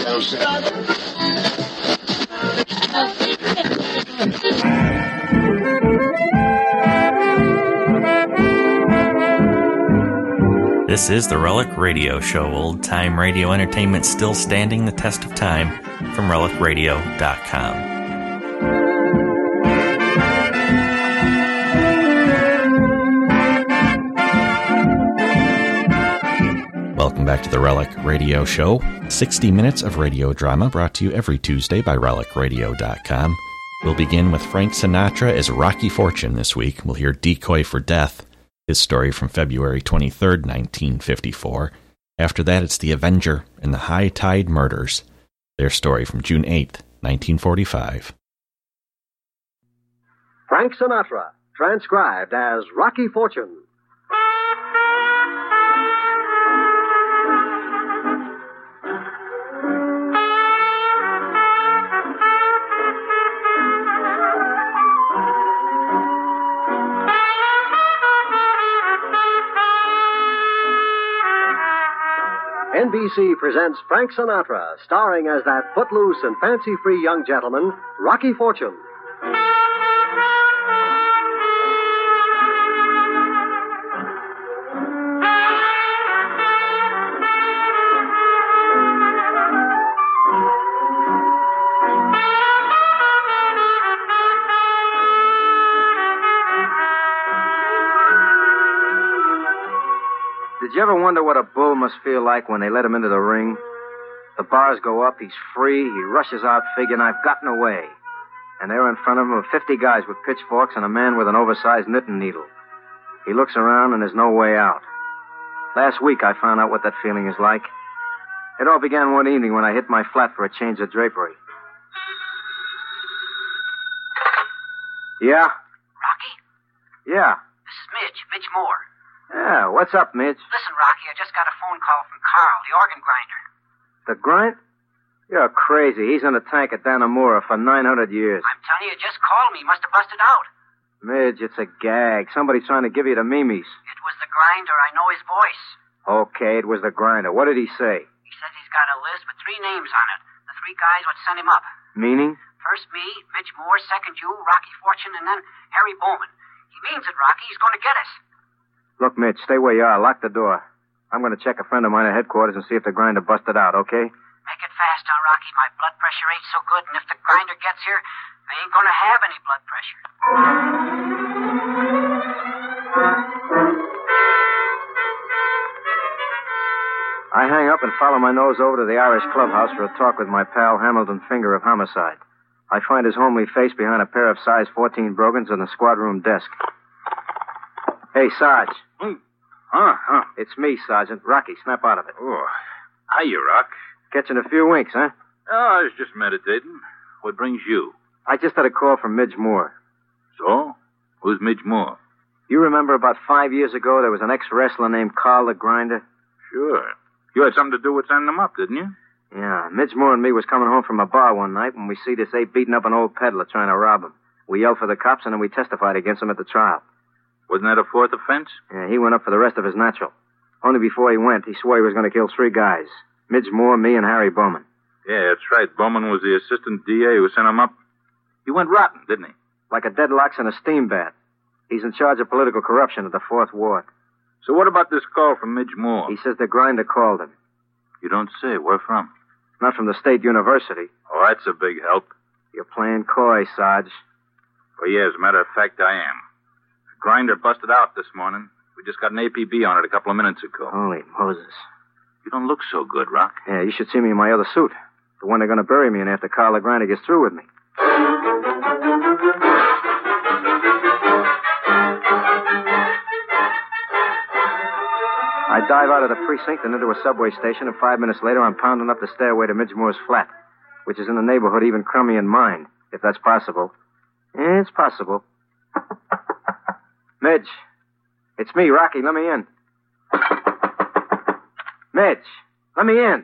This is the Relic Radio Show, old-time radio entertainment still standing the test of time, from relicradio.com. Welcome back to the Relic Radio Show, 60 minutes of radio drama brought to you every Tuesday by relicradio.com. We'll begin with Frank Sinatra as Rocky Fortune this week. We'll hear Decoy for Death, his story from February 23rd, 1954. After that, it's The Avenger and the High Tide Murders, their story from June 8th, 1945. Frank Sinatra, transcribed as Rocky Fortune. NBC presents Frank Sinatra, starring as that footloose and fancy-free young gentleman, Rocky Fortune. Did you ever wonder what a bull must feel like when they let him into the ring? The bars go up, he's free, he rushes out figuring I've gotten away. And there in front of him are 50 guys with pitchforks and a man with an oversized knitting needle. He looks around and there's no way out. Last week I found out what that feeling is like. It all began one evening when I hit my flat for a change of drapery. Yeah? Rocky? Yeah. This is Midge Moore. Yeah, what's up, Midge? Listen, Rocky, I just got a phone call from Carl, the organ grinder. The grind? You're crazy. He's in a tank at Dannemora for 900 years. I'm telling you, just called me. He must have busted out. Midge, it's a gag. Somebody's trying to give you the memes. It was the grinder. I know his voice. Okay, it was the grinder. What did he say? He says he's got a list with 3 names on it. The 3 guys would send him up. Meaning? First me, Midge Moore, second you, Rocky Fortune, and then Harry Bowman. He means it, Rocky. He's going to get us. Look, Mitch, stay where you are. Lock the door. I'm going to check a friend of mine at headquarters and see if the grinder busted out, okay? Make it fast now, Rocky. My blood pressure ain't so good, and if the grinder gets here, I ain't going to have any blood pressure. I hang up and follow my nose over to the Irish clubhouse for a talk with my pal Hamilton Finger of Homicide. I find his homely face behind a pair of size 14 brogans on the squad room desk. Hey, Sarge. Huh? It's me, Sergeant. Rocky, snap out of it. Oh, hiya, Rock. Catching a few winks, huh? Oh, I was just meditating. What brings you? I just had a call from Midge Moore. So? Who's Midge Moore? You remember about 5 years ago there was an ex-wrestler named Carl the Grinder? Sure. You had something to do with sending him up, didn't you? Yeah, Midge Moore and me was coming home from a bar one night when we see this ape beating up an old peddler trying to rob him. We yelled for the cops and then we testified against him at the trial. Wasn't that a 4th offense? Yeah, he went up for the rest of his natural. Only before he went, he swore he was going to kill 3 guys. Midge Moore, me, and Harry Bowman. Yeah, that's right. Bowman was the assistant DA who sent him up. He went rotten, didn't he? Like a deadlock's in a steam bath. He's in charge of political corruption at the 4th Ward. So what about this call from Midge Moore? He says the grinder called him. You don't say. Where from? Not from the State University. Oh, that's a big help. You're playing coy, Sarge. Well, yeah, as a matter of fact, I am. The grinder busted out this morning. We just got an APB on it a couple of minutes ago. Holy Moses. You don't look so good, Rock. Yeah, you should see me in my other suit. The one they're going to bury me in after Carl the Grinder gets through with me. I dive out of the precinct and into a subway station, and 5 minutes later I'm pounding up the stairway to Midge Moore's flat, which is in a neighborhood even crummy in mine, if that's possible. Yeah, it's possible. Midge. It's me, Rocky. Let me in. Midge. Let me in.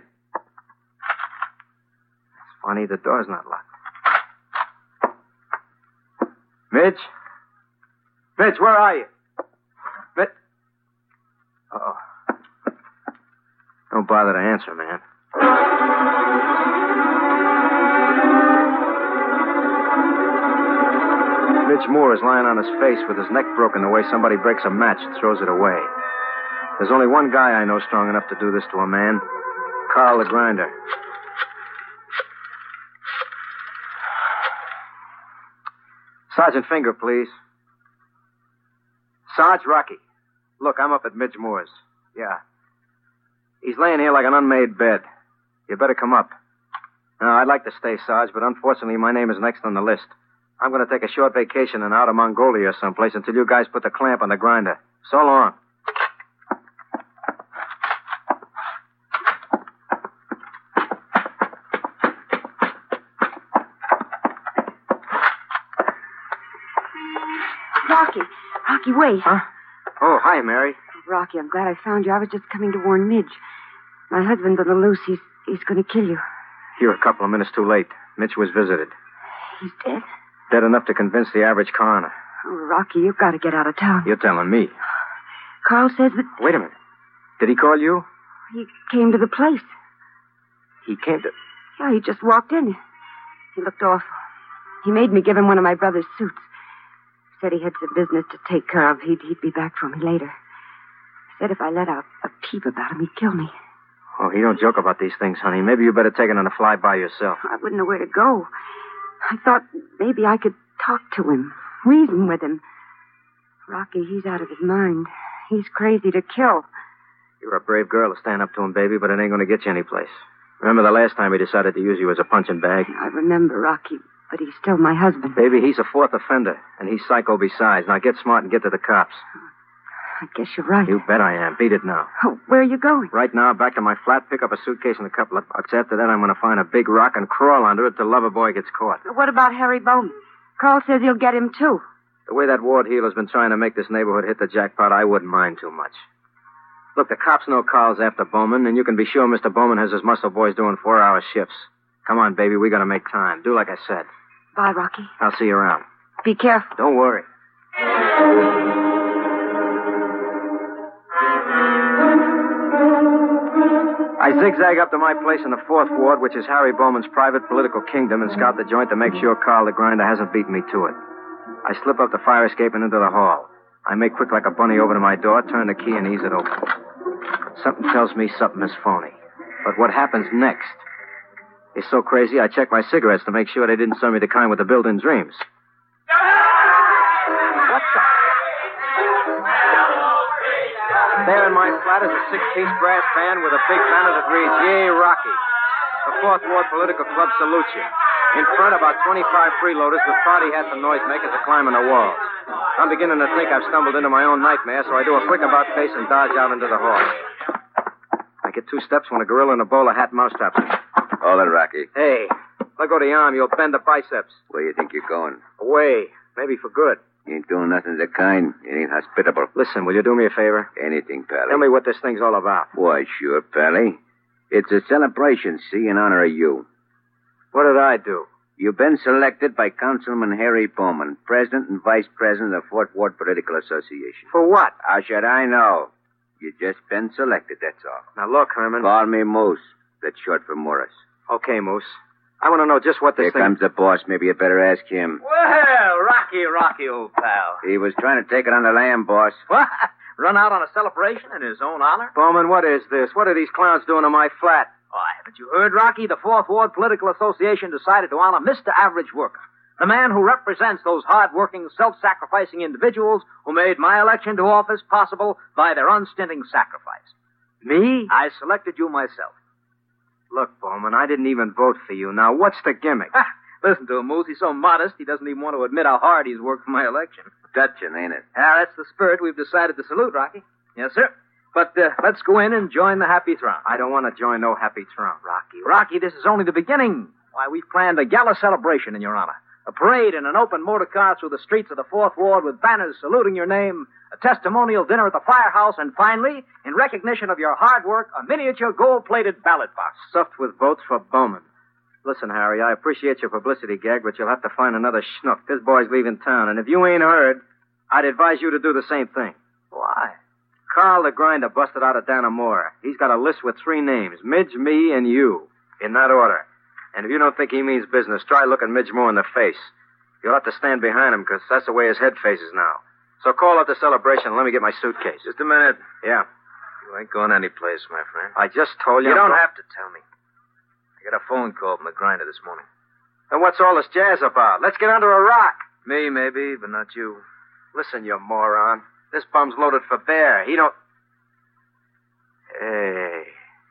It's funny, the door's not locked. Midge? Midge, where are you? Midge? Uh-oh. Don't bother to answer, man. Midge Moore is lying on his face with his neck broken the way somebody breaks a match and throws it away. There's only one guy I know strong enough to do this to a man. Carl the Grinder. Sergeant Finger, please. Sarge, Rocky. Look, I'm up at Midge Moore's. Yeah. He's laying here like an unmade bed. You better come up. Now, I'd like to stay, Sarge, but unfortunately my name is next on the list. I'm going to take a short vacation in Outer Mongolia or someplace until you guys put the clamp on the Grinder. So long. Rocky, wait. Huh? Oh, hi, Mary. Rocky, I'm glad I found you. I was just coming to warn Midge. My husband's on the loose. He's going to kill you. You're a couple of minutes too late. Mitch was visited. He's dead? Dead enough to convince the average coroner. Oh, Rocky, you've got to get out of town. You're telling me. Carl says that... Wait a minute. Did he call you? He came to the place. He came to... Yeah, he just walked in. He looked awful. He made me give him one of my brother's suits. Said he had some business to take care of. He'd be back for me later. Said if I let out a peep about him, he'd kill me. Oh, he don't joke about these things, honey. Maybe you better take it on a flyby yourself. I wouldn't know where to go. I thought maybe I could talk to him, reason with him. Rocky, he's out of his mind. He's crazy to kill. You're a brave girl to stand up to him, baby, but it ain't going to get you anyplace. Remember the last time he decided to use you as a punching bag? I remember, Rocky, but he's still my husband. Baby, he's a fourth offender, and he's psycho besides. Now get smart and get to the cops. I guess you're right. You bet I am. Beat it now. Oh, where are you going? Right now, back to my flat, pick up a suitcase and a couple of bucks. After that, I'm going to find a big rock and crawl under it till Loverboy gets caught. What about Harry Bowman? Carl says he'll get him, too. The way that ward heeler's been trying to make this neighborhood hit the jackpot, I wouldn't mind too much. Look, the cops know Carl's after Bowman, and you can be sure Mr. Bowman has his muscle boys doing 4-hour shifts. Come on, baby, we got to make time. Do like I said. Bye, Rocky. I'll see you around. Be careful. Don't worry. I zigzag up to my place in the 4th Ward, which is Harry Bowman's private political kingdom, and scout the joint to make sure Carl the Grinder hasn't beaten me to it. I slip up the fire escape and into the hall. I make quick like a bunny over to my door, turn the key, and ease it open. Something tells me something is phony. But what happens next is so crazy, I check my cigarettes to make sure they didn't serve me the kind with the built-in dreams. What the... There in my flat is a 6-piece brass band with a big banner that reads, Yay, Rocky. The 4th Ward Political Club salutes you. In front, about 25 freeloaders with party hats and noisemakers are climbing the walls. I'm beginning to think I've stumbled into my own nightmare, so I do a quick about-face and dodge out into the hall. I get 2 steps when a gorilla in a bowler hat mousetraps me. Hold it, Rocky. Hey, let go of the arm. You'll bend the biceps. Where you think you're going? Away. Maybe for good. You ain't doing nothing of the kind. You ain't hospitable. Listen, will you do me a favor? Anything, Pally. Tell me what this thing's all about. Why, sure, Pally. It's a celebration, see, in honor of you. What did I do? You've been selected by Councilman Harry Bowman, President and Vice President of the 4th Ward Political Association. For what? How should I know? You just been selected, that's all. Now, look, Herman. Call me Moose. That's short for Morris. Okay, Moose. I want to know just what this Here comes the boss. Maybe you better ask him. Well, Rocky, old pal. He was trying to take it on the lam, boss. What? Run out on a celebration in his own honor? Bowman, what is this? What are these clowns doing to my flat? Why, haven't you heard, Rocky? The 4th Ward Political Association decided to honor Mr. Average Worker, the man who represents those hard-working, self-sacrificing individuals who made my election to office possible by their unstinting sacrifice. Me? I selected you myself. Look, Bowman, I didn't even vote for you. Now, what's the gimmick? Listen to him, Moose. He's so modest, he doesn't even want to admit how hard he's worked for my election. Dutchin, ain't it? That's the spirit we've decided to salute, Rocky. Yes, sir. But let's go in and join the happy throng. I don't want to join no happy throng. Rocky, this is only the beginning. Why, we've planned a gala celebration in your honor. A parade in an open motor car through the streets of the 4th Ward with banners saluting your name, a testimonial dinner at the firehouse, and finally, in recognition of your hard work, a miniature gold-plated ballot box. Stuffed with votes for Bowman. Listen, Harry, I appreciate your publicity gag, but you'll have to find another schnook. This boy's leaving town, and if you ain't heard, I'd advise you to do the same thing. Why? Carl the Grinder busted out of Dannemora. He's got a list with 3 names, Midge, me, and you. In that order. And if you don't think he means business, try looking Midge Moore in the face. You'll have to stand behind him, because that's the way his head faces now. So call up the celebration and let me get my suitcase. Just a minute. Yeah. You ain't going anyplace, my friend. I just told you. You don't have to tell me. I got a phone call from the grinder this morning. Then what's all this jazz about? Let's get under a rock. Me, maybe, but not you. Listen, you moron. This bum's loaded for bear. He don't... Hey.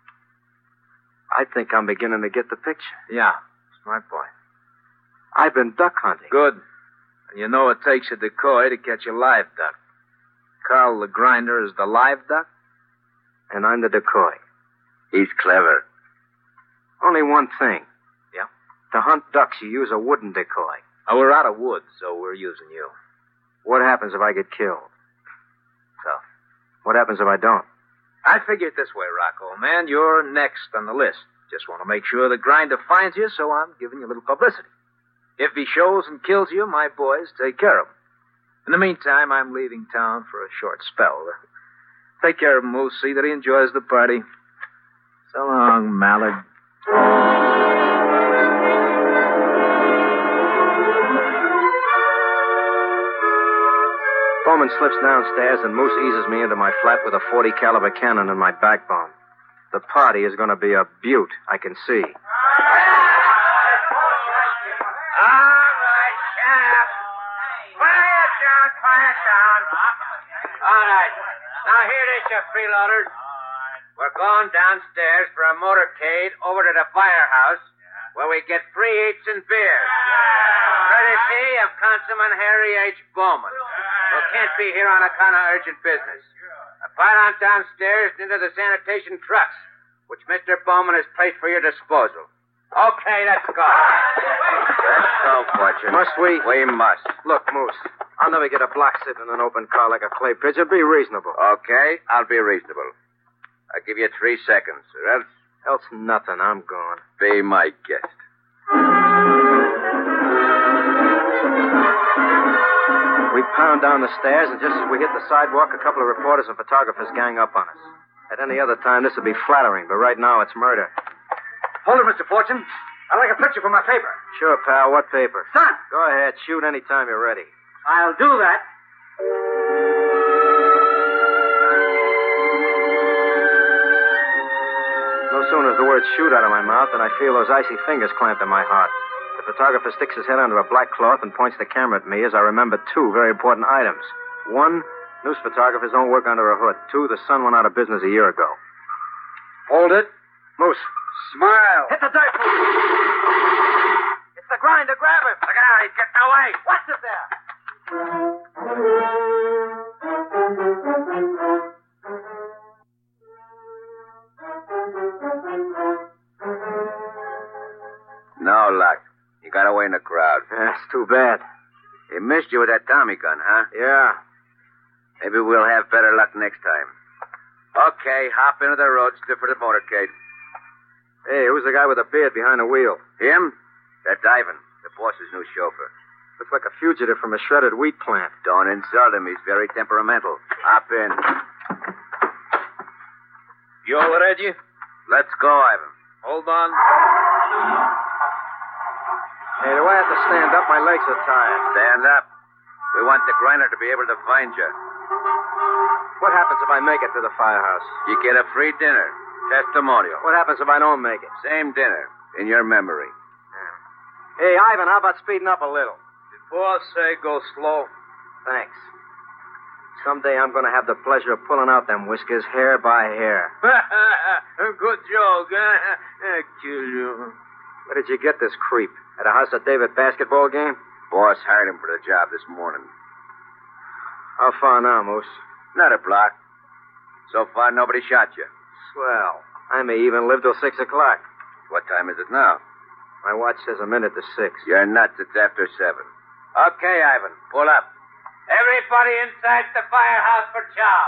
I think I'm beginning to get the picture. Yeah, smart boy. I've been duck hunting. Good. And you know it takes a decoy to catch a live duck. Carl the grinder is the live duck? And I'm the decoy. He's clever. Only one thing. Yeah? To hunt ducks, you use a wooden decoy. Oh, we're out of wood, so we're using you. What happens if I get killed? Tough. What happens if I don't? I figure it this way, Rocco. Man, you're next on the list. Just want to make sure the grinder finds you, so I'm giving you a little publicity. If he shows and kills you, my boys take care of him. In the meantime, I'm leaving town for a short spell. Take care of him, Moose. See that he enjoys the party. So long, Mallard. Bowman slips downstairs and Moose eases me into my flat with a .40 caliber cannon in my backbone. The party is going to be a beaut, I can see. All right, shut up. Quiet down, quiet down. All right. Now, here it is, you freeloaders. We're going downstairs for a motorcade over to the firehouse where we get free eats and beer. Courtesy of Councilman Harry H. Bowman, who can't be here on account of urgent business. Pile on downstairs into the sanitation trucks, which Mr. Bowman has placed for your disposal. Okay, let's go. Let's go, Fortune. Must we? We must. Look, Moose, I'll never get a block sitting in an open car like a clay pigeon. Be reasonable. Okay, I'll be reasonable. I'll give you 3 seconds, or else... Else nothing. I'm gone. Be my guest. We pound down the stairs, and just as we hit the sidewalk, a couple of reporters and photographers gang up on us. At any other time, this would be flattering, but right now it's murder. Hold it, Mr. Fortune. I'd like a picture for my paper. Sure, pal. What paper? Son! Go ahead. Shoot any time you're ready. I'll do that. No sooner is the word shoot out of my mouth than I feel those icy fingers clamped in my heart. The photographer sticks his head under a black cloth and points the camera at me as I remember 2 very important items. 1, news photographers don't work under a hood. 2, the Sun went out of business a year ago. Hold it. Moose. Smile. Hit the dirt, Moose. It's the grinder. Grab him. Look out, he's getting away. What's it there? No luck. You got away in the crowd. Yeah, it's too bad. He missed you with that Tommy gun, huh? Yeah. Maybe we'll have better luck next time. Okay, hop into the roadster for the motorcade. Hey, who's the guy with the beard behind the wheel? Him? That's Ivan, the boss's new chauffeur. Looks like a fugitive from a shredded wheat plant. Don't insult him. He's very temperamental. Hop in. You all ready? Let's go, Ivan. Hold on. Hey, do I have to stand up? My legs are tired. Stand up. We want the grinder to be able to find you. What happens if I make it to the firehouse? You get a free dinner. Testimonial. What happens if I don't make it? Same dinner. In your memory. Yeah. Hey, Ivan, how about speeding up a little? Did boss say go slow? Thanks. Someday I'm going to have the pleasure of pulling out them whiskers hair by hair. Good joke, huh? I'll kill you. Where did you get this creep? At a House of David basketball game? Boss hired him for the job this morning. How far now, Moose? Not a block. So far, nobody shot you. Swell. I may even live till 6 o'clock. What time is it now? My watch says a minute to 6. You're nuts. It's after 7. Okay, Ivan. Pull up. Everybody inside the firehouse for chow.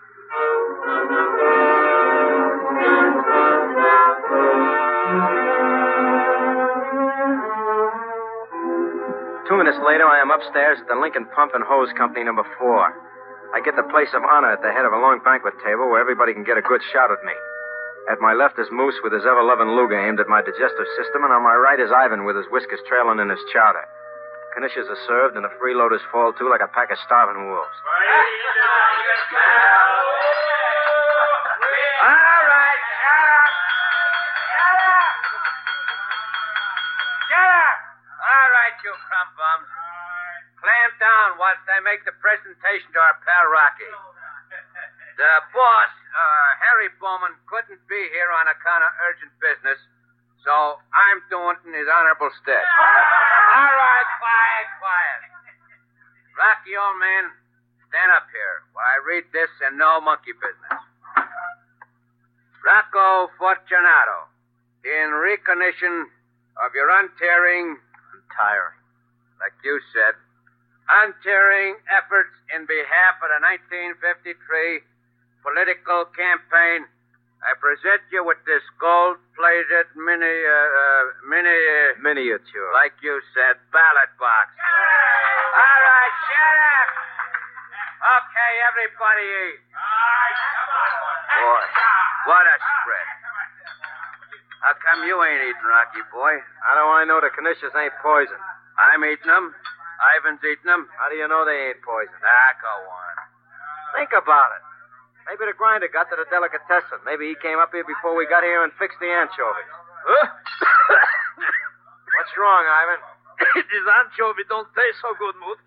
2 minutes later, I am upstairs at the Lincoln Pump and Hose Company No. 4. I get the place of honor at the head of a long banquet table where everybody can get a good shot at me. At my left is Moose with his ever-loving Luger aimed at my digestive system, and on my right is Ivan with his whiskers trailing in his chowder. Knishes are served and the freeloaders fall to like a pack of starving wolves. All right, shut up! All right, you crumb bums. Clamp down whilst I make the presentation to our pal Rocky. The boss, Harry Bowman, couldn't be here on account of urgent business, so I'm doing it in his honorable stead. All right, quiet. Rocky, old man, stand up here while I read this and no monkey business. Rocco Fortunato, in recognition of your untiring, like you said, untiring efforts in behalf of the 1953 political campaign, I present you with this gold-plated miniature, like you said, ballot box. All right, shut up. Okay, everybody eat. Boy, what a spread. How come you ain't eating, Rocky boy? How do I know the Knishes ain't poison? I'm eating them. Ivan's eating them. How do you know they ain't poison? Go on. Think about it. Maybe the grinder got to the delicatessen. Maybe he came up here before we got here and fixed the anchovies. Huh? What's wrong, Ivan? These anchovy don't taste so good, Moot.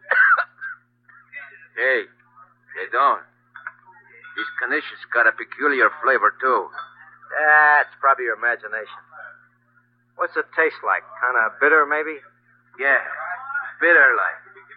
Hey, they don't. These Knishes got a peculiar flavor, too. That's probably your imagination. What's it taste like? Kind of bitter, maybe? Yeah, bitter like.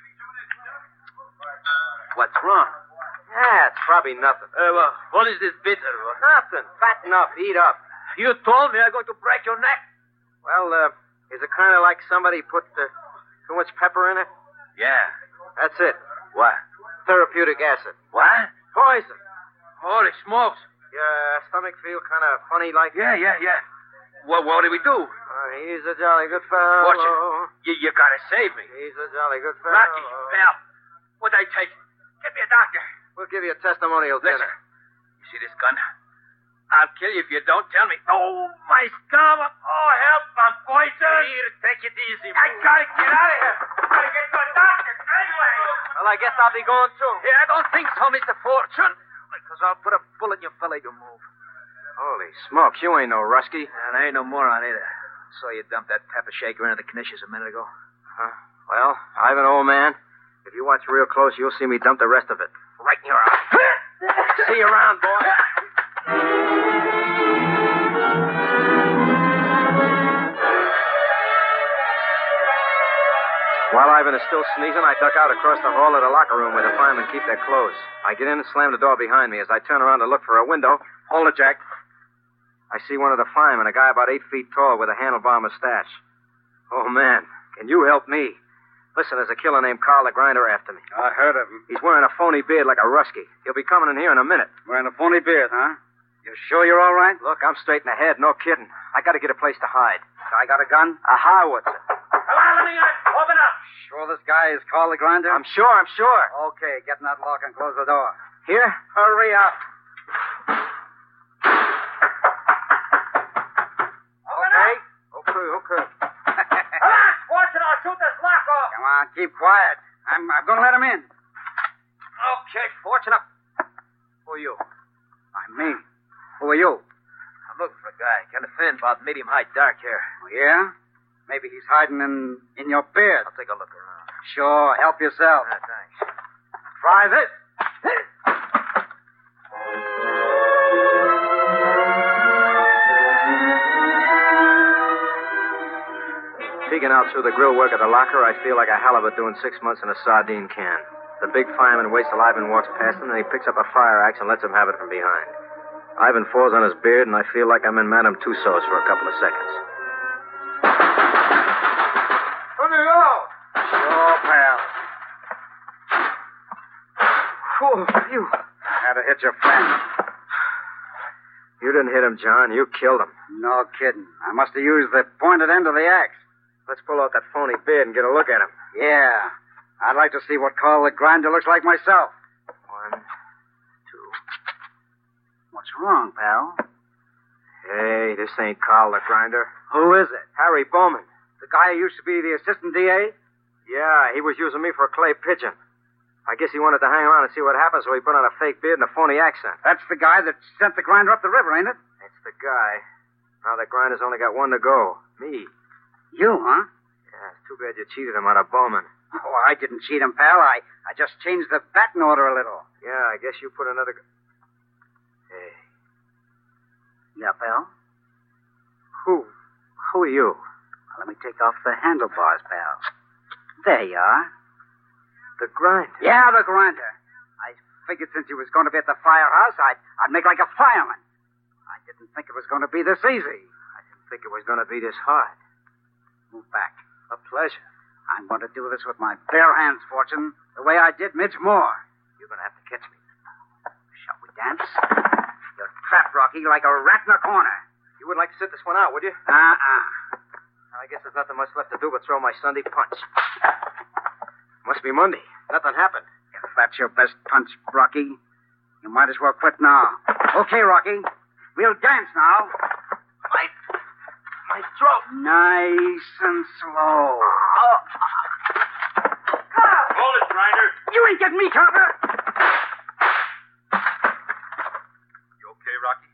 What's wrong? It's probably nothing. Well, what is this bitter? Nothing. Fatten up. Eat up. You told me I'm going to break your neck. Well, is it kind of like somebody put too much pepper in it? Yeah. That's it. What? Therapeutic acid. What? Poison. Holy smokes. Your stomach feel kind of funny like? Yeah. Well, what do we do? He's a jolly good fellow. Watch it. You gotta save me. He's a jolly good fellow. Rocky, pal, what'd I take? Get me a doctor. We'll give you a testimonial dinner. Listen, you see this gun? I'll kill you if you don't tell me. Oh, my stomach. Oh, help, I'm poisoned. Here, take it easy. I gotta get out of here. Gotta get to a doctor, anyway. Well, I guess I'll be going, too. Yeah, I don't think so, Mr. Fortune. Because I'll put a bullet in your belly to move. Holy smokes, you ain't no Rusky. And I ain't no moron either. Saw you dump that pepper shaker into the Knishes a minute ago. Huh? Well, Ivan, old man, if you watch real close, you'll see me dump the rest of it. Right in your eye. See you around, boy. While Ivan is still sneezing, I duck out across the hall of the locker room where the firemen keep their clothes. I get in and slam the door behind me. As I turn around to look for a window, hold it, Jack. I see one of the firemen, a guy about 8 feet tall with a handlebar mustache. Oh, man, can you help me? Listen, there's a killer named Carl the Grinder after me. I heard of him. He's wearing a phony beard like a Rusky. He'll be coming in here in a minute. Wearing a phony beard, huh? You sure you're all right? Look, I'm straight in the head, no kidding. I gotta get a place to hide. I got a gun? A howitzer. Come on, let me in. Open up. Sure this guy is Carl the Grinder? I'm sure. Okay, get in that lock and close the door. Here? Hurry up. Okay. Come on, Fortune, I'll shoot this lock off. Come on, keep quiet. I'm going to let him in. Okay, Fortune, up. Who are you? I'm me. Who are you? I'm looking for a guy. Kind of thin, about medium height, dark hair. Oh, yeah? Maybe he's hiding in your beard. I'll take a look around. Sure, help yourself. Thanks. Try this. Peeking out through the grill work of the locker, I feel like a halibut doing 6 months in a sardine can. The big fireman waits till Ivan walks past him, and he picks up a fire axe and lets him have it from behind. Ivan falls on his beard, and I feel like I'm in Madame Tussauds for a couple of seconds. Let me go. Sure, pal. Whew, you. I had to hit your friend. You didn't hit him, John. You killed him. No kidding. I must have used the pointed end of the axe. Let's pull out that phony beard and get a look at him. Yeah. I'd like to see what Carl the Grinder looks like myself. 1, 2. What's wrong, pal? Hey, this ain't Carl the Grinder. Who is it? Harry Bowman. The guy who used to be the assistant DA? Yeah, he was using me for a clay pigeon. I guess he wanted to hang around and see what happened, so he put on a fake beard and a phony accent. That's the guy that sent the grinder up the river, ain't it? It's the guy. Now the grinder's only got one to go. Me. You, huh? Yeah, it's too bad you cheated him out of Bowman. Oh, I didn't cheat him, pal. I just changed the batting order a little. Yeah, I guess you put another... Hey. Yeah, pal? Who are you? Well, let me take off the handlebars, pal. There you are. The grinder? Yeah, the grinder. I figured since he was going to be at the firehouse, I'd make like a fireman. I didn't think it was going to be this easy. I didn't think it was going to be this hard. Move back. A pleasure. I'm going to do this with my bare hands, Fortune, the way I did Midge Moore. You're going to have to catch me. Shall we dance? You're trapped, Rocky, like a rat in a corner. You wouldn't like to sit this one out, would you? I guess there's nothing much left to do but throw my Sunday punch. Must be Monday. Nothing happened. If that's your best punch, Rocky, you might as well quit now. Okay, Rocky. We'll dance now. My throat. Nice and slow. Hold it, Grinder. You ain't getting me, Carter. You okay, Rocky?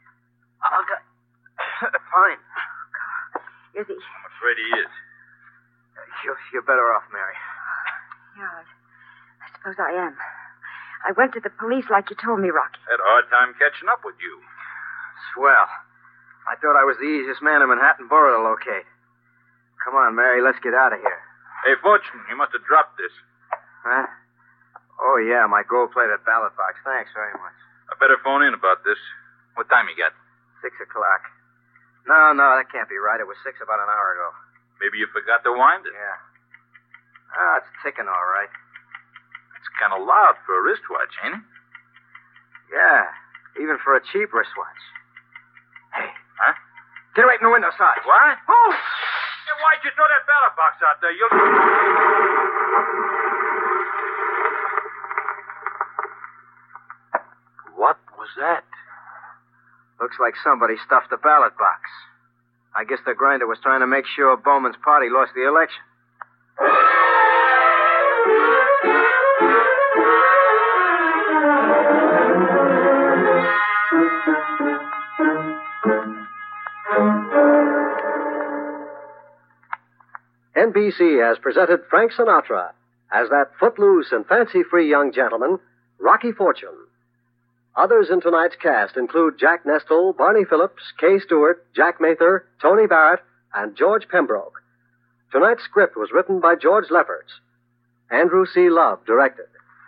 Fine. Is he? I'm afraid he is. You're better off, Mary. Yeah, I suppose I am. I went to the police like you told me, Rocky. Had a hard time catching up with you. Swell. I thought I was the easiest man in Manhattan Borough to locate. Come on, Mary, let's get out of here. Hey, Fortune, you must have dropped this. Huh? Oh, yeah, my gold-plated ballot box. Thanks very much. I better phone in about this. What time you got? 6 o'clock. No, that can't be right. It was 6 about an hour ago. Maybe you forgot to wind it. Yeah. It's ticking all right. It's kind of loud for a wristwatch, ain't it? Yeah, even for a cheap wristwatch. Hey. Huh? Get away from the window, Sarge. What? Oh! Hey, why'd you throw that ballot box out there? What was that? Looks like somebody stuffed the ballot box. I guess the grinder was trying to make sure Bowman's party lost the election. NBC has presented Frank Sinatra as that footloose and fancy-free young gentleman, Rocky Fortune. Others in tonight's cast include Jack Nestle, Barney Phillips, Kay Stewart, Jack Mather, Tony Barrett, and George Pembroke. Tonight's script was written by George Lefferts. Andrew C. Love directed.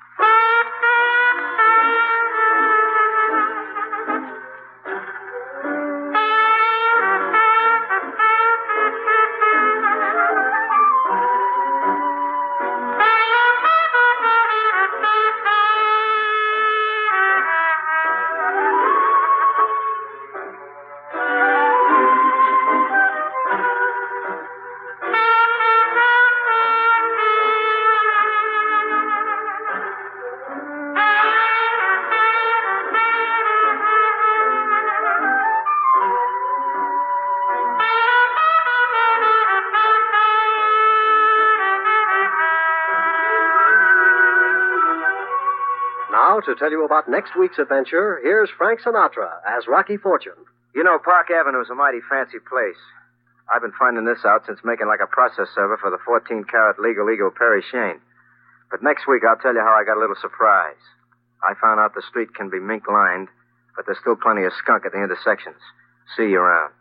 Now, to tell you about next week's adventure, here's Frank Sinatra as Rocky Fortune. You know, Park Avenue's a mighty fancy place. I've been finding this out since making like a process server for the 14-carat Legal Eagle Perry Shane. But next week, I'll tell you how I got a little surprise. I found out the street can be mink-lined, but there's still plenty of skunk at the intersections. See you around.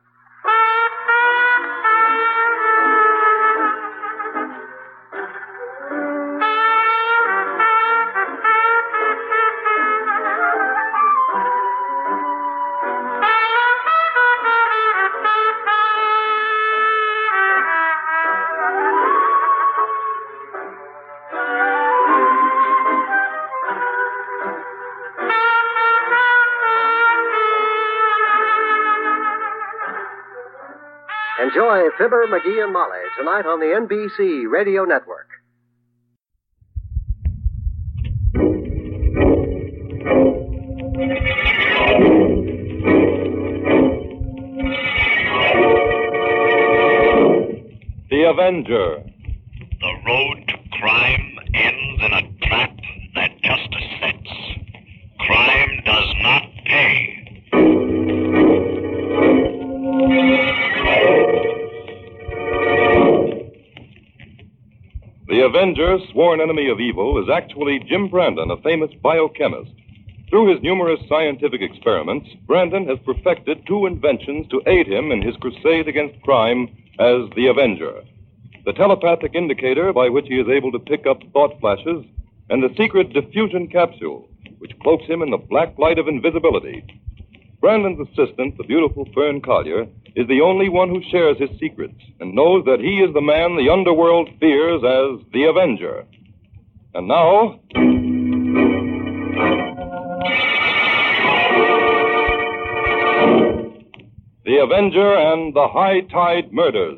Enjoy Fibber, McGee, and Molly tonight on the NBC Radio Network. The Avenger. The road to crime ends in a trap that justice sets. Crime does not pay. The Avenger, sworn enemy of evil, is actually Jim Brandon, a famous biochemist. Through his numerous scientific experiments, Brandon has perfected 2 inventions to aid him in his crusade against crime as the Avenger. The telepathic indicator by which he is able to pick up thought flashes, and the secret diffusion capsule, which cloaks him in the black light of invisibility. Brandon's assistant, the beautiful Fern Collier, is the only one who shares his secrets and knows that he is the man the underworld fears as the Avenger. And now, The Avenger and the High Tide Murders.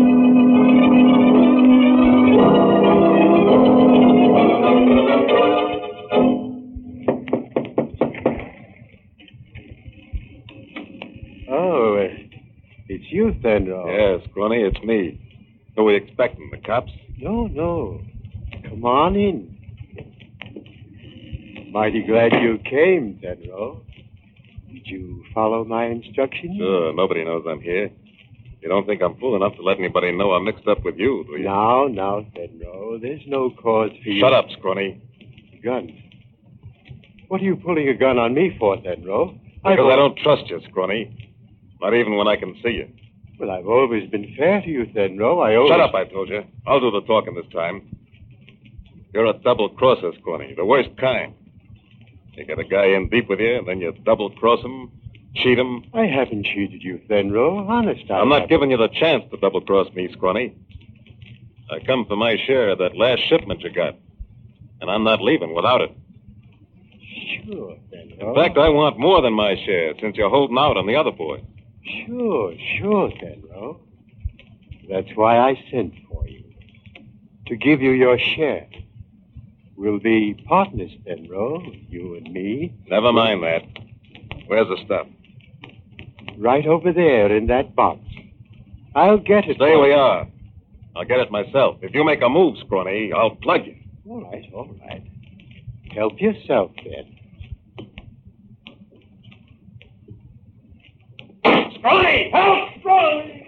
Oh, it's you, Fenro. Yes, Scrawny, it's me. Who are we expecting, the cops? No. Come on in. Mighty glad you came, Fenro. Did you follow my instructions? Sure, nobody knows I'm here. You don't think I'm fool enough to let anybody know I'm mixed up with you, do you? Now, Fenro, there's no cause for you. Shut up, Scrawny. Gun. What are you pulling a gun on me for, Fenro? Because I don't trust you, Scrawny. Not even when I can see you. Well, I've always been fair to you, Fenro. Shut up, I told you. I'll do the talking this time. You're a double-crosser, Scrawny. The worst kind. You get a guy in deep with you, and then you double-cross him, cheat him. I haven't cheated you, Fenro. Honest, I'm not giving you the chance to double-cross me, Scrawny. I come for my share of that last shipment you got. And I'm not leaving without it. Sure, Fenro. In fact, I want more than my share, since you're holding out on the other boy. Sure, Fenro. That's why I sent for you. To give you your share. We'll be partners, Fenro, you and me. Never mind that. Where's the stuff? Right over there in that box. I'll get it. Stay where you are. I'll get it myself. If you make a move, Scrawny, I'll plug you. All right. Help yourself, then. Scrawny! Help! Scrawny!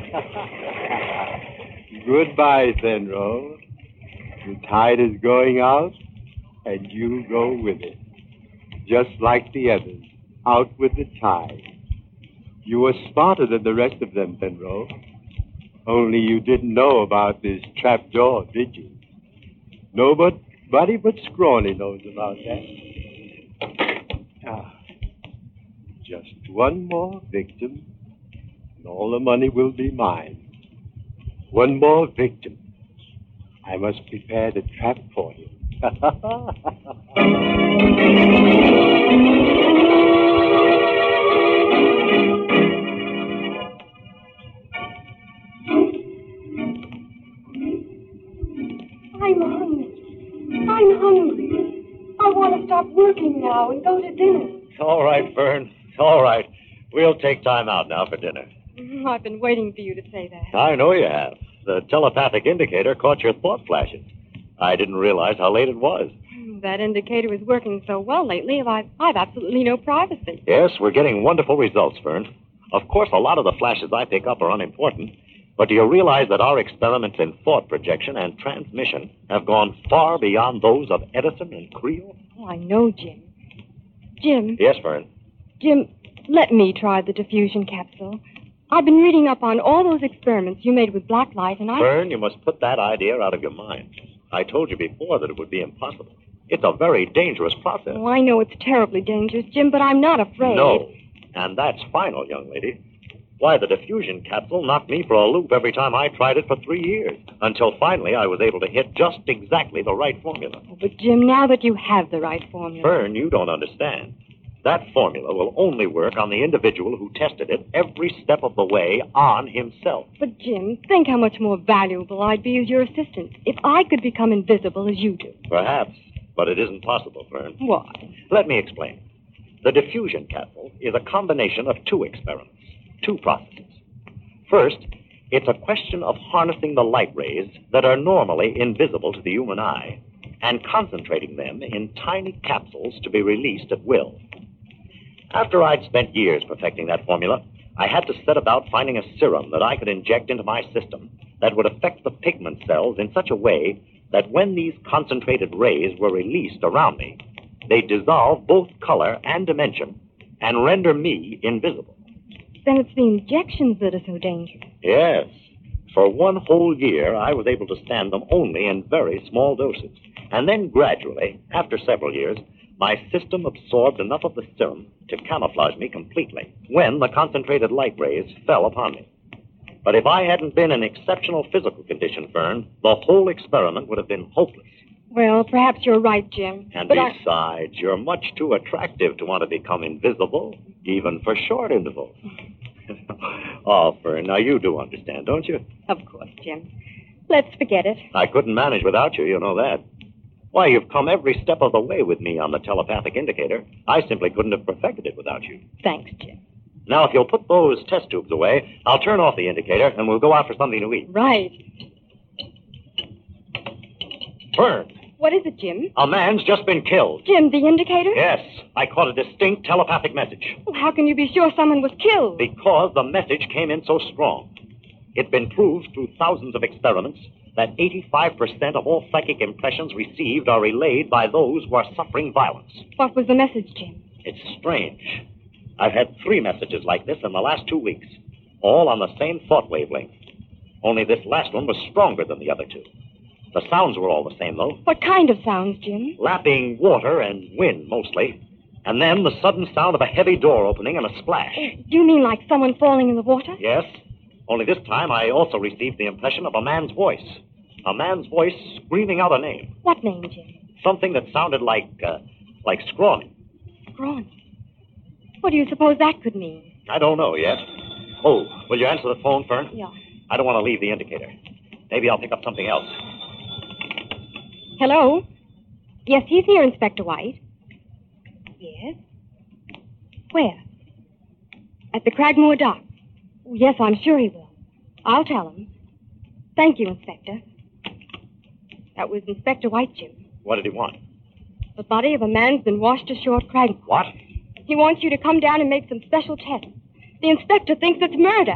Goodbye, Fenro. The tide is going out, and you go with it. Just like the others, out with the tide. You were smarter than the rest of them, Fenro. Only you didn't know about this trapdoor, did you? Nobody but Scrawny knows about that. Just one more victim, and all the money will be mine. One more victim. I must prepare the trap for him. I'm hungry. I want to stop working now and go to dinner. All right, Fern. All right. We'll take time out now for dinner. I've been waiting for you to say that. I know you have. The telepathic indicator caught your thought flashes. I didn't realize how late it was. That indicator is working so well lately, I've absolutely no privacy. Yes, we're getting wonderful results, Fern. Of course, a lot of the flashes I pick up are unimportant, but do you realize that our experiments in thought projection and transmission have gone far beyond those of Edison and Creel? Oh, I know, Jim. Jim. Yes, Fern. Jim, let me try the diffusion capsule. I've been reading up on all those experiments you made with black light, and Fern, you must put that idea out of your mind. I told you before that it would be impossible. It's a very dangerous process. Oh, I know it's terribly dangerous, Jim, but I'm not afraid. No, and that's final, young lady. Why, the diffusion capsule knocked me for a loop every time I tried it for 3 years, until finally I was able to hit just exactly the right formula. Oh, but, Jim, now that you have the right formula... Fern, you don't understand. That formula will only work on the individual who tested it every step of the way on himself. But, Jim, think how much more valuable I'd be as your assistant if I could become invisible as you do. Perhaps, but it isn't possible, Fern. Why? Let me explain. The diffusion capsule is a combination of 2 experiments, 2 processes. First, It's a question of harnessing the light rays that are normally invisible to the human eye and concentrating them in tiny capsules to be released at will. After I'd spent years perfecting that formula, I had to set about finding a serum that I could inject into my system that would affect the pigment cells in such a way that when these concentrated rays were released around me, they dissolve both color and dimension and render me invisible. Then it's the injections that are so dangerous. Yes. For one whole year, I was able to stand them only in very small doses. And then gradually, after several years, my system absorbed enough of the serum to camouflage me completely when the concentrated light rays fell upon me. But if I hadn't been in exceptional physical condition, Fern, the whole experiment would have been hopeless. Well, perhaps you're right, Jim. And but besides, you're much too attractive to want to become invisible, even for short intervals. Oh, Fern, now you do understand, don't you? Of course, Jim. Let's forget it. I couldn't manage without you, you know that. Why, you've come every step of the way with me on the telepathic indicator. I simply couldn't have perfected it without you. Thanks, Jim. Now, if you'll put those test tubes away, I'll turn off the indicator and we'll go out for something to eat. Right. Fern. What is it, Jim? A man's just been killed. Jim, the indicator? Yes. I caught a distinct telepathic message. Well, how can you be sure someone was killed? Because the message came in so strong. It's been proved through thousands of experiments that 85% of all psychic impressions received are relayed by those who are suffering violence. What was the message, Jim? It's strange. I've had 3 messages like this in the last 2 weeks, all on the same thought wavelength. Only this last one was stronger than the other 2. The sounds were all the same, though. What kind of sounds, Jim? Lapping water and wind, mostly. And then the sudden sound of a heavy door opening and a splash. Do you mean like someone falling in the water? Yes. Only this time I also received the impression of a man's voice. A man's voice screaming out a name. What name, Jim? Something that sounded like Scrawny. Scrawny? What do you suppose that could mean? I don't know yet. Oh, will you answer the phone, Fern? Yeah. I don't want to leave the indicator. Maybe I'll pick up something else. Hello? Yes, he's here, Inspector White. Yes? Where? At the Cragmore dock. Oh, yes, I'm sure he will. I'll tell him. Thank you, Inspector. That was Inspector White, Jim. What did he want? The body of a man's been washed ashore at Cragmore. What? He wants you to come down and make some special tests. The inspector thinks it's murder.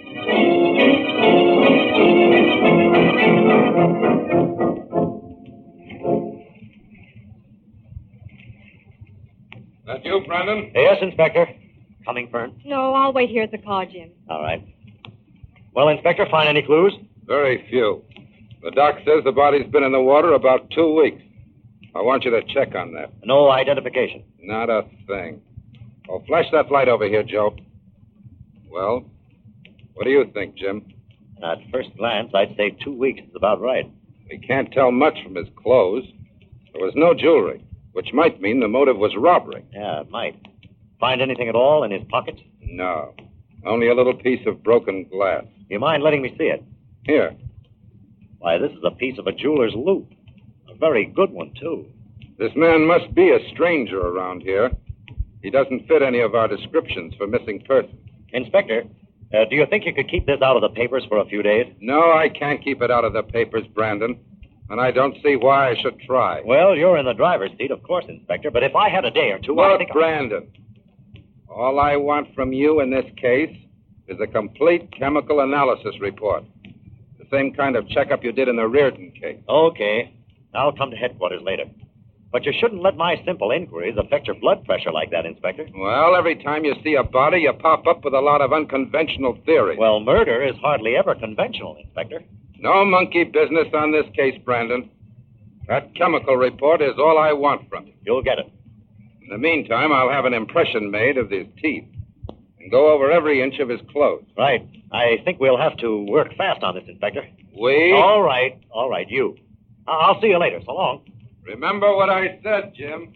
That you, Brandon? Yes, Inspector. Coming, Fern? No, I'll wait here at the car, Jim. All right. Well, Inspector, find any clues? Very few. The doc says the body's been in the water about 2 weeks. I want you to check on that. No identification. Not a thing. Oh, flash that light over here, Joe. Well, what do you think, Jim? At first glance, I'd say 2 weeks is about right. We can't tell much from his clothes. There was no jewelry, which might mean the motive was robbery. Yeah, it might. Find anything at all in his pockets? No. Only a little piece of broken glass. You mind letting me see it? Here. Why, this is a piece of a jeweler's loupe. A very good one, too. This man must be a stranger around here. He doesn't fit any of our descriptions for missing persons. Inspector, do you think you could keep this out of the papers for a few days? No, I can't keep it out of the papers, Brandon. And I don't see why I should try. Well, you're in the driver's seat, of course, Inspector, but if I had a day or two, I think... Brandon, all I want from you in this case is a complete chemical analysis report. The same kind of checkup you did in the Reardon case. Okay. I'll come to headquarters later. But you shouldn't let my simple inquiries affect your blood pressure like that, Inspector. Well, every time you see a body, you pop up with a lot of unconventional theories. Well, murder is hardly ever conventional, Inspector. No monkey business on this case, Brandon. That chemical report is all I want from you. You'll get it. In the meantime, I'll have an impression made of his teeth and go over every inch of his clothes. Right. I think we'll have to work fast on this, Inspector. We? All right, you. I'll see you later. So long. Remember what I said, Jim.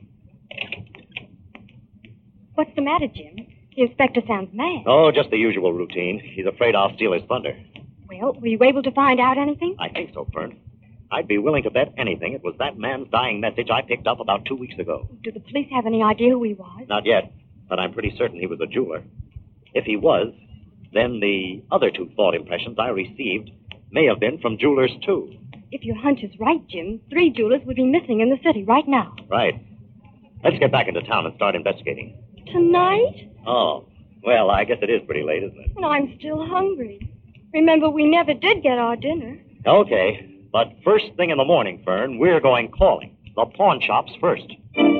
What's the matter, Jim? The inspector sounds mad. Oh, just the usual routine. He's afraid I'll steal his thunder. Well, were you able to find out anything? I think so, Fern. I'd be willing to bet anything it was that man's dying message I picked up about 2 weeks ago. Do the police have any idea who he was? Not yet, but I'm pretty certain he was a jeweler. If he was, then the other 2 thought impressions I received may have been from jewelers, too. If your hunch is right, Jim, 3 jewelers would be missing in the city right now. Right. Let's get back into town and start investigating. Tonight? Oh, well, I guess it is pretty late, isn't it? And I'm still hungry. Remember, we never did get our dinner. Okay, but first thing in the morning, Fern, we're going calling. The pawn shops first.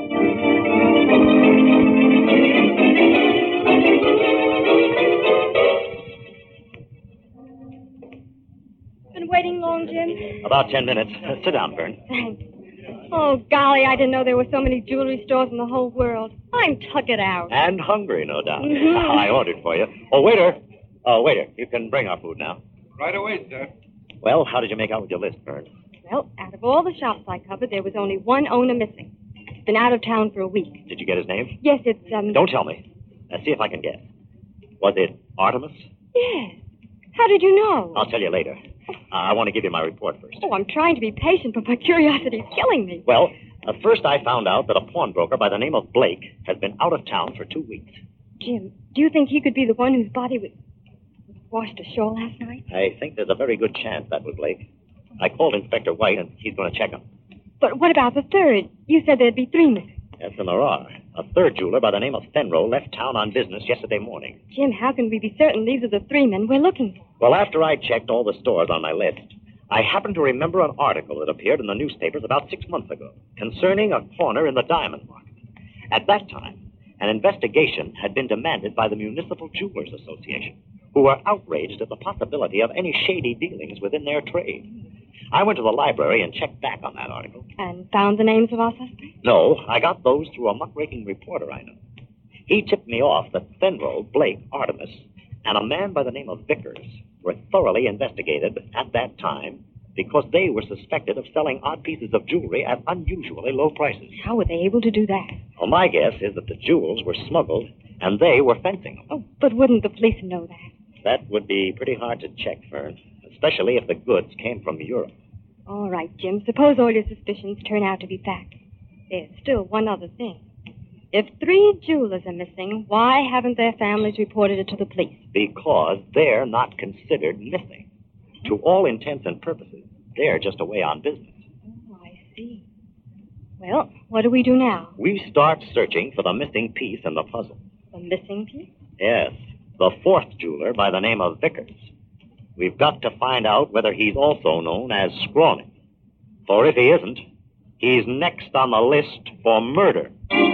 Been waiting long, Jim? About 10 minutes. Sit down, Fern. Thanks. Oh, golly, I didn't know there were so many jewelry stores in the whole world. I'm tuckered out. And hungry, no doubt. Mhm. I ordered for you. Oh, waiter. Oh, waiter, you can bring our food now. Right away, sir. Well, how did you make out with your list, Fern? Well, out of all the shops I covered, there was only one owner missing. He's been out of town for a week. Did you get his name? Yes, it's, Don't tell me. Now, see if I can guess. Was it Artemis? Yes. How did you know? I'll tell you later. I want to give you my report first. Oh, I'm trying to be patient, but my curiosity is killing me. Well, first I found out that a pawnbroker by the name of Blake has been out of town for 2 weeks. Jim, do you think he could be the one whose body was washed ashore last night? I think there's a very good chance that was Blake. I called Inspector White, and he's going to check him. But what about the third? You said there'd be 3 missing. Yes, and there are. A third jeweler by the name of Fenro left town on business yesterday morning. Jim, how can we be certain these are the 3 men we're looking for? Well, after I checked all the stores on my list, I happened to remember an article that appeared in the newspapers about 6 months ago concerning a corner in the diamond market. At that time, an investigation had been demanded by the Municipal Jewelers Association, who were outraged at the possibility of any shady dealings within their trade. I went to the library and checked back on that article. And found the names of our suspects? No, I got those through a muckraking reporter I know. He tipped me off that Fenro, Blake, Artemis, and a man by the name of Vickers were thoroughly investigated at that time because they were suspected of selling odd pieces of jewelry at unusually low prices. How were they able to do that? Well, my guess is that the jewels were smuggled and they were fencing them. Oh, but wouldn't the police know that? That would be pretty hard to check, Fern, especially if the goods came from Europe. All right, Jim. Suppose all your suspicions turn out to be fact. There's still one other thing. If 3 jewelers are missing, why haven't their families reported it to the police? Because they're not considered missing. To all intents and purposes, they're just away on business. Oh, I see. Well, what do we do now? We start searching for the missing piece in the puzzle. The missing piece? Yes, the 4th jeweler by the name of Vickers. We've got to find out whether he's also known as Scrawny. For if he isn't, he's next on the list for murder.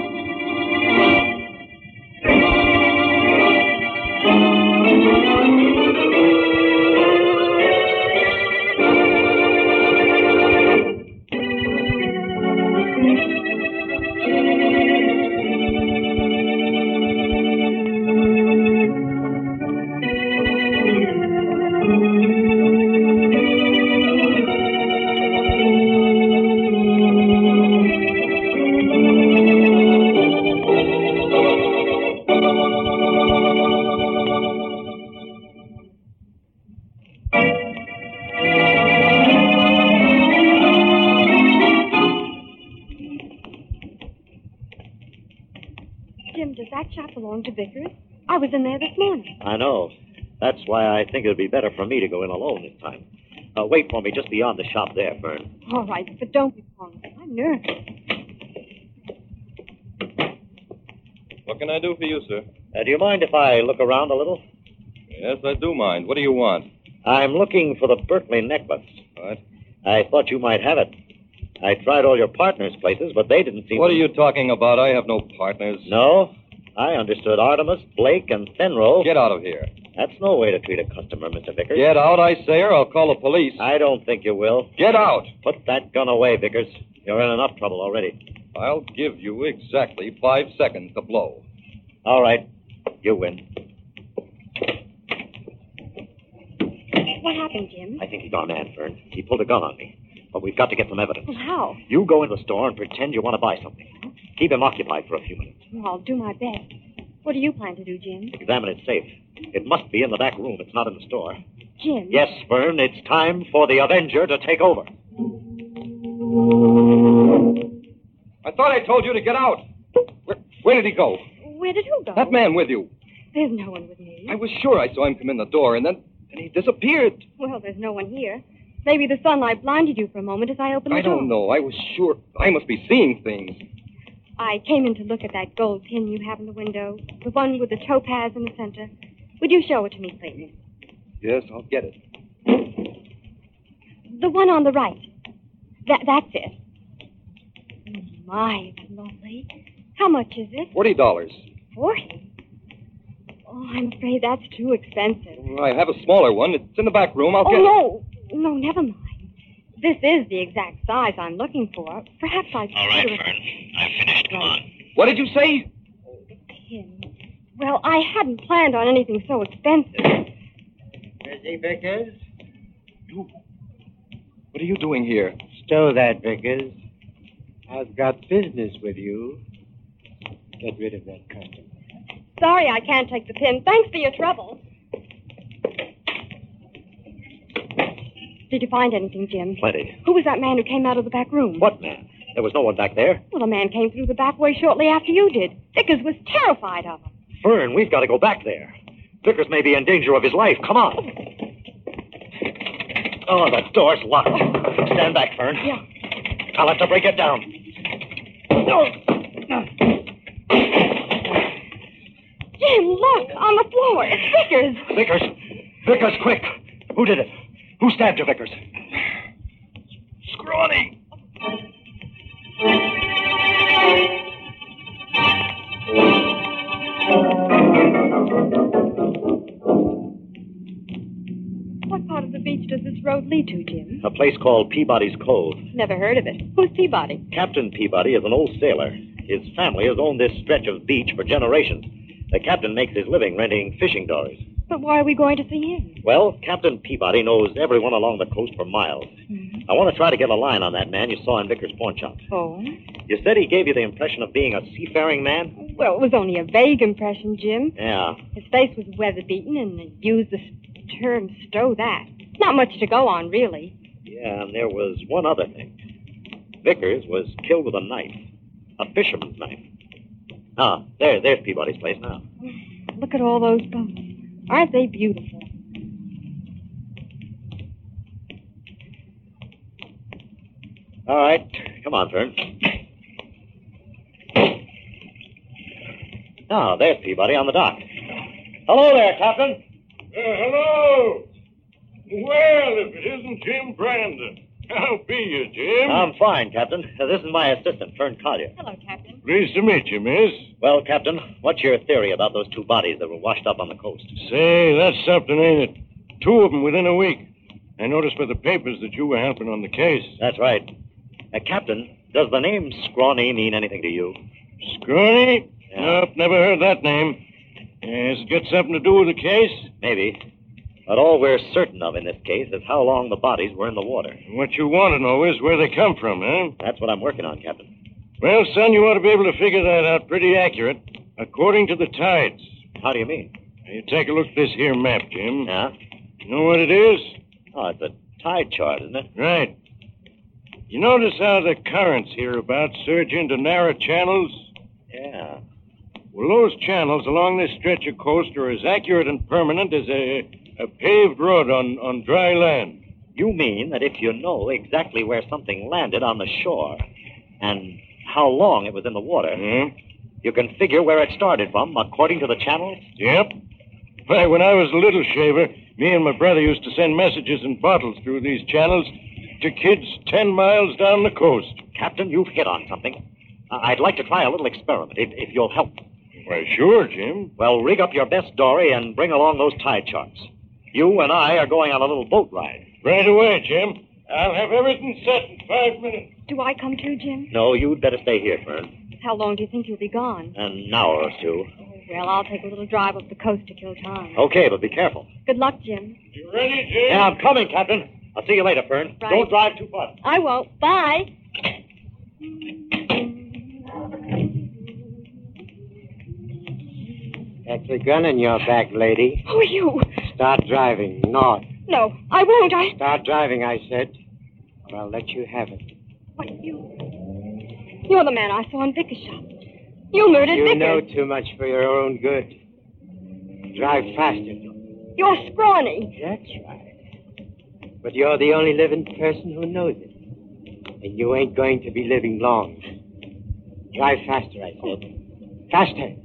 To Vickers. I was in there this morning. I know. That's why I think it would be better for me to go in alone this time. Wait for me just beyond the shop there, Fern. All right, but don't be wrong. I'm nervous. What can I do for you, sir? Do you mind if I look around a little? Yes, I do mind. What do you want? I'm looking for the Berkeley necklace. What? I thought you might have it. I tried all your partners' places, but they didn't seem What are you talking about? I have no partners. No? I understood Artemis, Blake, and Fenro. Get out of here. That's no way to treat a customer, Mr. Vickers. Get out, I say, or I'll call the police. I don't think you will. Get out. Put that gun away, Vickers. You're in enough trouble already. I'll give you exactly 5 seconds to blow. All right. You win. What happened, Jim? I think he's gone mad, Fern. He pulled a gun on me. But we've got to get some evidence. Well, how? You go into the store and pretend you want to buy something. Keep him occupied for a few minutes. Well, I'll do my best. What do you plan to do, Jim? Examine it safe. It must be in the back room. It's not in the store. Jim? Yes, Fern, it's time for the Avenger to take over. I thought I told you to get out. Where did he go? Where did who go? That man with you. There's no one with me. I was sure I saw him come in the door, and then he disappeared. Well, there's no one here. Maybe the sunlight blinded you for a moment as I opened the door. I don't know. I was sure. I must be seeing things. I came in to look at that gold pin you have in the window, the one with the topaz in the center. Would you show it to me, please? Yes, I'll get it. The one on the right. That's it. Oh, my, it's lovely. How much is it? $40. 40? Oh, I'm afraid that's too expensive. I have a smaller one. It's in the back room. I'll get it. Oh, no, never mind. This is the exact size I'm looking for. Perhaps I could... All right, Fern. I've finished. Come on. What did you say? The pin. Well, I hadn't planned on anything so expensive. Busy, Vickers? What are you doing here? Stow that, Vickers. I've got business with you. Get rid of that customer. Sorry I can't take the pin. Thanks for your trouble. Did you find anything, Jim? Plenty. Who was that man who came out of the back room? What man? There was no one back there. Well, the man came through the back way shortly after you did. Vickers was terrified of him. Fern, we've got to go back there. Vickers may be in danger of his life. Come on. Oh, the door's locked. Stand back, Fern. Yeah. I'll have to break it down. Jim, look! On the floor. It's Vickers. Vickers, quick. Who did it? Who stabbed you, Vickers? Scrawny. What part of the beach does this road lead to, Jim? A place called Peabody's Cove. Never heard of it. Who's Peabody? Captain Peabody is an old sailor. His family has owned this stretch of beach for generations. The captain makes his living renting fishing dories. But why are we going to see him? Well, Captain Peabody knows everyone along the coast for miles. Mm-hmm. I want to try to get a line on that man you saw in Vickers' pawn shop. Oh? You said he gave you the impression of being a seafaring man? Well, it was only a vague impression, Jim. Yeah. His face was weather-beaten, and he used the term stow that. Not much to go on, really. Yeah, and there was one other thing. Vickers was killed with a knife. A fisherman's knife. Ah, there's Peabody's place now. Look at all those boats. Aren't they beautiful? All right. Come on, Fern. Ah, there's Peabody on the dock. Hello there, Captain. Hello. Well, if it isn't Jim Brandon. How be you, Jim? I'm fine, Captain. This is my assistant, Fern Collier. Hello, Captain. Pleased to meet you, miss. Well, Captain, what's your theory about those two bodies that were washed up on the coast? Say, that's something, ain't it? Two of them within a week. I noticed by the papers that you were helping on the case. That's right. Captain, does the name Scrawny mean anything to you? Scrawny? Yeah. Nope, never heard that name. Has it got something to do with the case? Maybe. But all we're certain of in this case is how long the bodies were in the water. What you want to know is where they come from, huh? That's what I'm working on, Captain. Well, son, you ought to be able to figure that out pretty accurate, according to the tides. How do you mean? Now, you take a look at this here map, Jim. Yeah? You know what it is? Oh, it's a tide chart, isn't it? Right. You notice how the currents hereabouts surge into narrow channels? Yeah. Well, those channels along this stretch of coast are as accurate and permanent as a paved road on dry land. You mean that if you know exactly where something landed on the shore and how long it was in the water, you can figure where it started from according to the channels? Yep. Why, when I was a little shaver, me and my brother used to send messages in bottles through these channels to kids 10 miles down the coast. Captain, you've hit on something. I'd like to try a little experiment, if you'll help. Why, sure, Jim. Well, rig up your best dory and bring along those tide charts. You and I are going on a little boat ride. Right away, Jim. I'll have everything set in 5 minutes. Do I come too, Jim? No, you'd better stay here, Fern. How long do you think you'll be gone? An hour or two. Oh, well, I'll take a little drive up the coast to kill time. Okay, but be careful. Good luck, Jim. You ready, Jim? Yeah, I'm coming, Captain. I'll see you later, Fern. Right. Don't drive too fast. I won't. Bye. That's a gun in your back, lady. Who are you? Start driving north. No, I won't. Start driving, I said. Or I'll let you have it. What, You're the man I saw in Vickers' shop. You murdered Vickers. You know too much for your own good. Drive faster. You're Scrawny. That's right. But you're the only living person who knows it. And you ain't going to be living long. Drive faster, I said. Faster.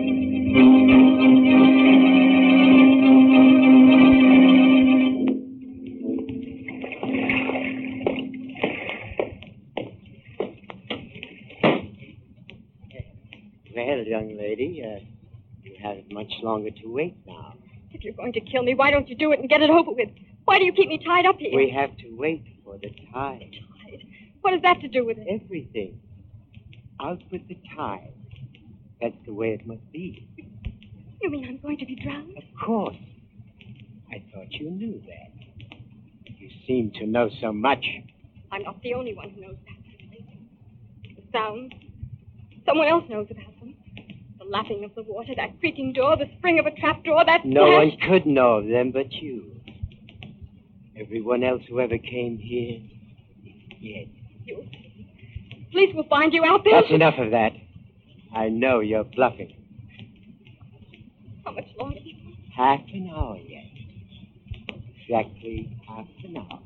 Well, young lady, you haven't much longer to wait now. If you're going to kill me, why don't you do it and get it over with? Why do you keep me tied up here? We have to wait for the tide. What has that to do with it? Everything. Out with the tide. That's the way it must be. You mean I'm going to be drowned? Of course. I thought you knew that. You seem to know so much. I'm not the only one who knows that. The sounds. Someone else knows about them. The lapping of the water, that creaking door, the spring of a trap door, that No flash. one could know of them but you. Everyone else who ever came here is dead. You. Police will find you out there. That's enough of that. I know you're bluffing. How much longer? Half an hour yet. Exactly half an hour.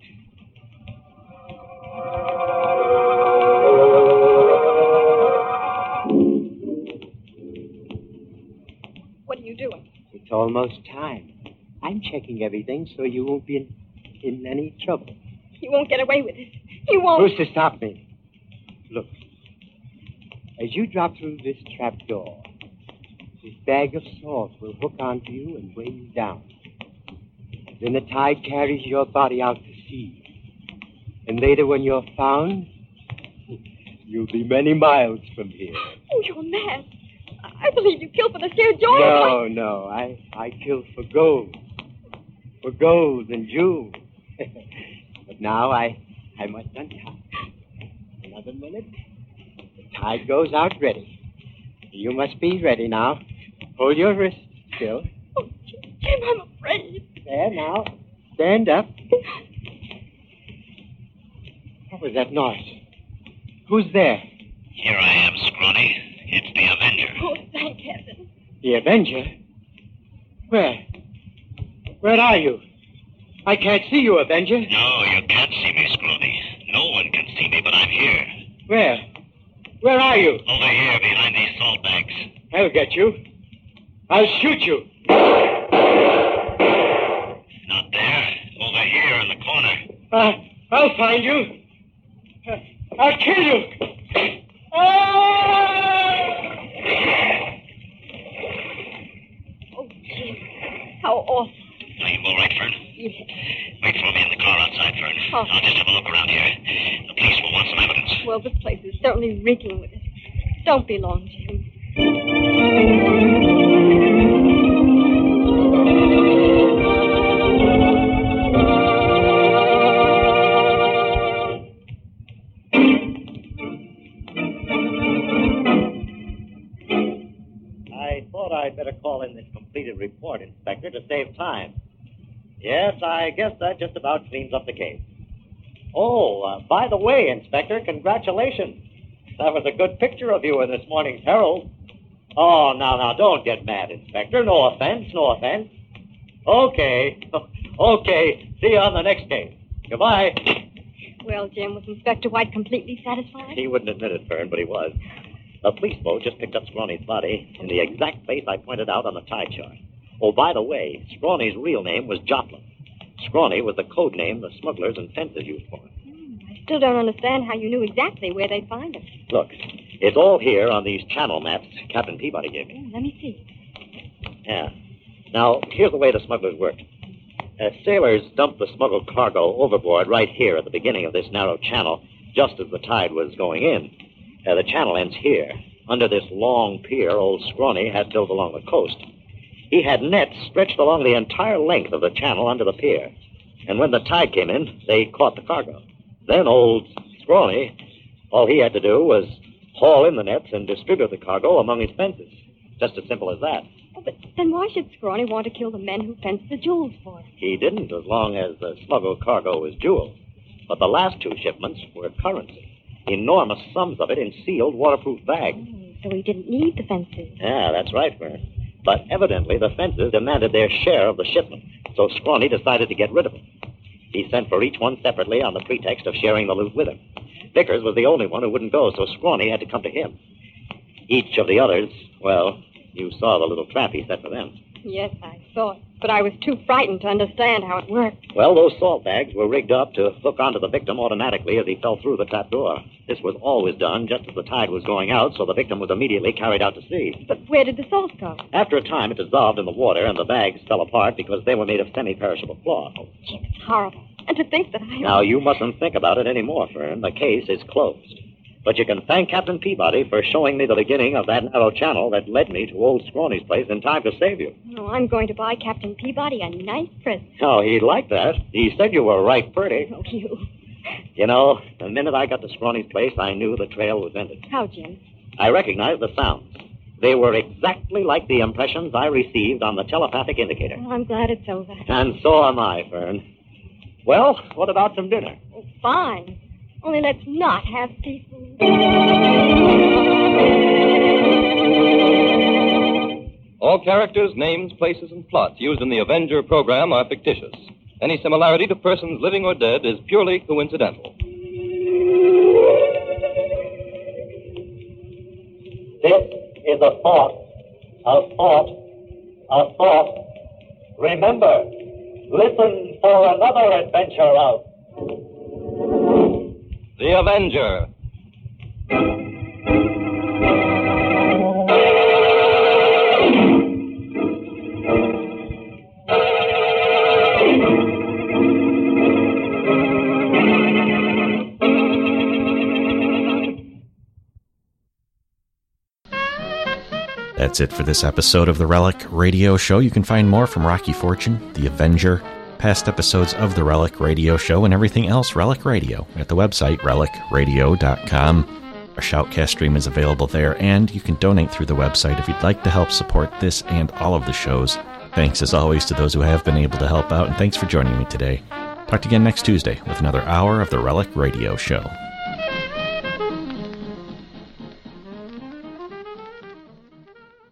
What are you doing? It's almost time. I'm checking everything so you won't be in any trouble. You won't get away with it. You won't. Who's to stop me? Look. As you drop through this trap door, this bag of salt will hook onto you and weigh you down. Then the tide carries your body out to sea. And later when you're found, you'll be many miles from here. Oh, you're mad. I believe you killed for the sheer joy of it. No. I killed for gold. For gold and jewels. But now I must untie. Another minute. The tide goes out ready. You must be ready now. Hold your wrist still. Oh, Jim, I'm afraid. There now. Stand up. What was that noise? Who's there? Here I am, Scrawny. It's the Avenger. Oh, thank heaven. The Avenger? Where? Where are you? I can't see you, Avenger. No, you can't see me, Scrawny. No one can see me, but I'm here. Where? Where are you? Over here, behind these salt bags. I'll get you. I'll shoot you. Not there. Over here in the corner. I'll find you. I'll kill you. Oh, Jim. How awful. Are you all right, Fern? Yes. Wait for me in the car outside, Fern. Oh. I'll just have a look around here. The police will want some evidence. Well, this place is certainly reeking with it. Don't be long, Jim. I thought I'd better call in this completed report, Inspector, to save time. Yes, I guess that just about cleans up the case. Oh, by the way, Inspector, congratulations. That was a good picture of you in this morning's Herald. Oh, now, don't get mad, Inspector. No offense. Okay. Okay. See you on the next case. Goodbye. Well, Jim, was Inspector White completely satisfied? He wouldn't admit it, Fern, but he was. A police boat just picked up Scrawny's body in the exact place I pointed out on the tide chart. Oh, by the way, Scrawny's real name was Joplin. Scrawny was the code name the smugglers and fences used for him. I still don't understand how you knew exactly where they'd find him. Look, it's all here on these channel maps Captain Peabody gave me. Let me see. Yeah. Now, here's the way the smugglers worked. Sailors dumped the smuggled cargo overboard right here at the beginning of this narrow channel, just as the tide was going in. The channel ends here. Under this long pier, old Scrawny had built along the coast. He had nets stretched along the entire length of the channel under the pier. And when the tide came in, they caught the cargo. Then old Scrawny, all he had to do was haul in the nets and distribute the cargo among his fences. Just as simple as that. Oh, but then why should Scrawny want to kill the men who fenced the jewels for him? He didn't, as long as the smuggled cargo was jewels. But the last two shipments were currency. Enormous sums of it in sealed, waterproof bags. So he didn't need the fences. Yeah, that's right, Fern. But evidently the fences demanded their share of the shipment, so Scrawny decided to get rid of them. He sent for each one separately on the pretext of sharing the loot with him. Vickers was the only one who wouldn't go, so Scrawny had to come to him. Each of the others, well, you saw the little trap he set for them. Yes, I saw it, but I was too frightened to understand how it worked. Well, those salt bags were rigged up to hook onto the victim automatically as he fell through the trap door. This was always done just as the tide was going out, so the victim was immediately carried out to sea. But where did the salt go? After a time, it dissolved in the water, and the bags fell apart because they were made of semi-perishable cloth. Oh, Jim, it's horrible. And to think that I... Now, you mustn't think about it anymore, Fern. The case is closed. But you can thank Captain Peabody for showing me the beginning of that narrow channel that led me to old Scrawny's place in time to save you. Oh, I'm going to buy Captain Peabody a nice present. Oh, he'd like that. He said you were right pretty. Oh, you. You know, the minute I got to Scrawny's place, I knew the trail was ended. How, Jim? I recognized the sounds. They were exactly like the impressions I received on the telepathic indicator. Oh, I'm glad it's over. And so am I, Fern. Well, what about some dinner? Oh, fine. Only let's not have seafood. All characters, names, places, and plots used in the Avenger program are fictitious. Any similarity to persons living or dead is purely coincidental. This is a thought. A thought. A thought. Remember, listen for another adventure of The Avenger. That's it for this episode of the Relic Radio Show. You can find more from Rocky Fortune, The Avenger, past episodes of the Relic Radio Show, and everything else Relic Radio at the website relicradio.com. Our Shoutcast stream is available there, and you can donate through the website if you'd like to help support this and all of the shows. Thanks as always to those who have been able to help out, and thanks for joining me today. Talk to you again next Tuesday with another hour of the Relic Radio Show.